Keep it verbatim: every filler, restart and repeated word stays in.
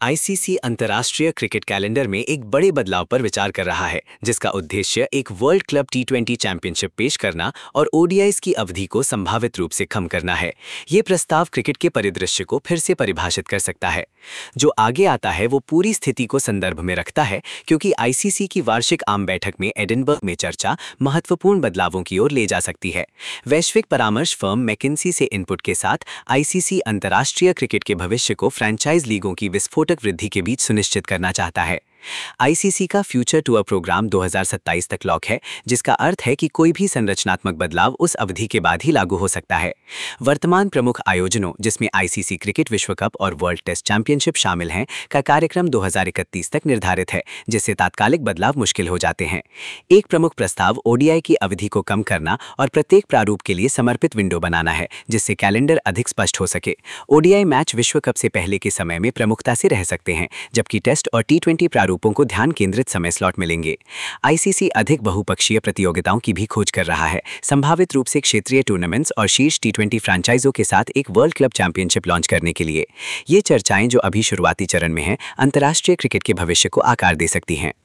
ICC अंतर्राष्ट्रीय cricket calendar में एक बड़े बदलाव पर विचार कर रहा है, जिसका उद्देश्य एक world club T twenty championship पेश करना और ओडीआईज की अवधि को संभावित रूप से कम करना है। ये प्रस्ताव क्रिकेट के परिदृश्य को फिर से परिभाषित कर सकता है। जो आगे आता है वो पूरी स्थिति को संदर्भ में रखता है, क्योंकि आईसीसी की वार्षिक आम बैठक में एडिनबर्ग में चर्चा महत्वपूर्ण बदलावों की ओर ले जा सकती है। वैश्विक परामर्श फर्म मैकिन्सी से इनपुट के साथ आईसीसी अंतर्राष्ट्रीय क्रिकेट के भविष्य को फ्रेंचाइज लीगों की विस्फोटक वृद्धि के बीच सुनिश्चित करना चाहता है। आईसीसी का फ्यूचर टूर प्रोग्राम दो हज़ार सत्ताईस तक लॉक है, जिसका अर्थ है कि कोई भी संरचनात्मक बदलाव उस अवधि के बाद ही लागू हो सकता है। वर्तमान प्रमुख आयोजनों, जिसमें आईसीसी क्रिकेट विश्व कप और वर्ल्ड टेस्ट चैंपियनशिप शामिल हैं, का कार्यक्रम दो हज़ार इकतीस तक निर्धारित है, जिससे तात्कालिक बदलाव मुश्किल हो जाते हैं। एक प्रमुख प्रस्ताव ओडीआई की अवधि को कम करना और प्रत्येक प्रारूप के लिए समर्पित विंडो बनाना है, जिससे कैलेंडर अधिक स्पष्ट हो सके। ओडीआई मैच विश्व कप से पहले के समय में प्रमुखता से रह सकते हैं, जबकि टेस्ट और टी ट्वेंटी प्रारूप रूपों को ध्यान केंद्रित समय स्लॉट मिलेंगे। आईसीसी अधिक बहुपक्षीय प्रतियोगिताओं की भी खोज कर रहा है, संभावित रूप से क्षेत्रीय टूर्नामेंट्स और शीर्ष टी ट्वेंटी फ्रेंचाइजों के साथ एक वर्ल्ड क्लब चैंपियनशिप लॉन्च करने के लिए। ये चर्चाएं, जो अभी शुरुआती चरण में हैं, अंतर्राष्ट्रीय क्रिकेट के भविष्य को आकार दे सकती हैं।